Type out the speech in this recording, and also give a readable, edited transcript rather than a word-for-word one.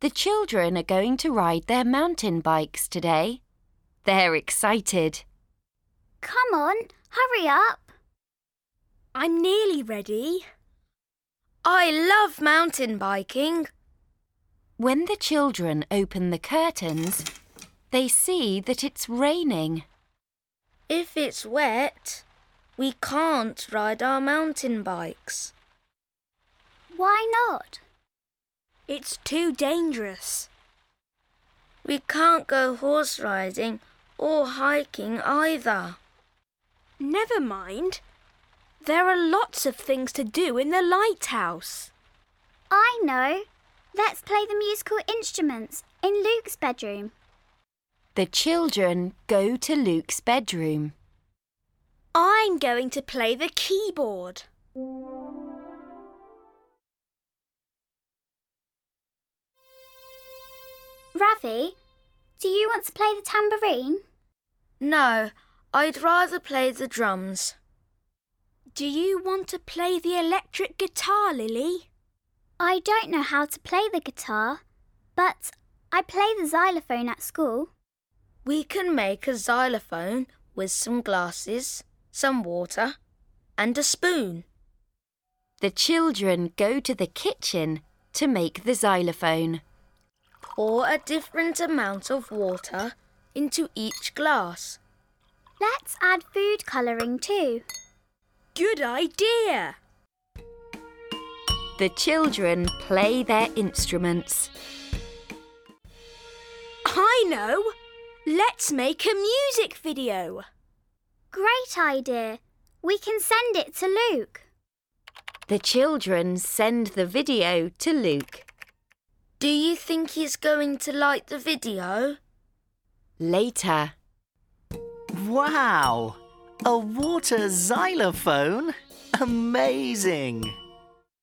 The children are going to ride their mountain bikes today. They're excited. Come on, hurry up. I'm nearly ready. I love mountain biking. When the children open the curtains, they see that it's raining. If it's wet, we can't ride our mountain bikes. Why not? It's too dangerous. We can't go horse riding or hiking either. Never mind. There are lots of things to do in the lighthouse. I know. Let's play the musical instruments in Luke's bedroom. The children go to Luke's bedroom. I'm going to play the keyboard. Ravi, do you want to play the tambourine? No, I'd rather play the drums. Do you want to play the electric guitar, Lily? I don't know how to play the guitar, but I play the xylophone at school. We can make a xylophone with some glasses, some water, and a spoon. The children go to the kitchen to make the xylophone. Pour a different amount of water into each glass. Let's add food colouring too. Good idea! The children play their instruments. I know! Let's make a music video. Great idea. We can send it to Luke. The children send the video to Luke. Do you think he's going to like the video? Later. Wow! A water xylophone? Amazing!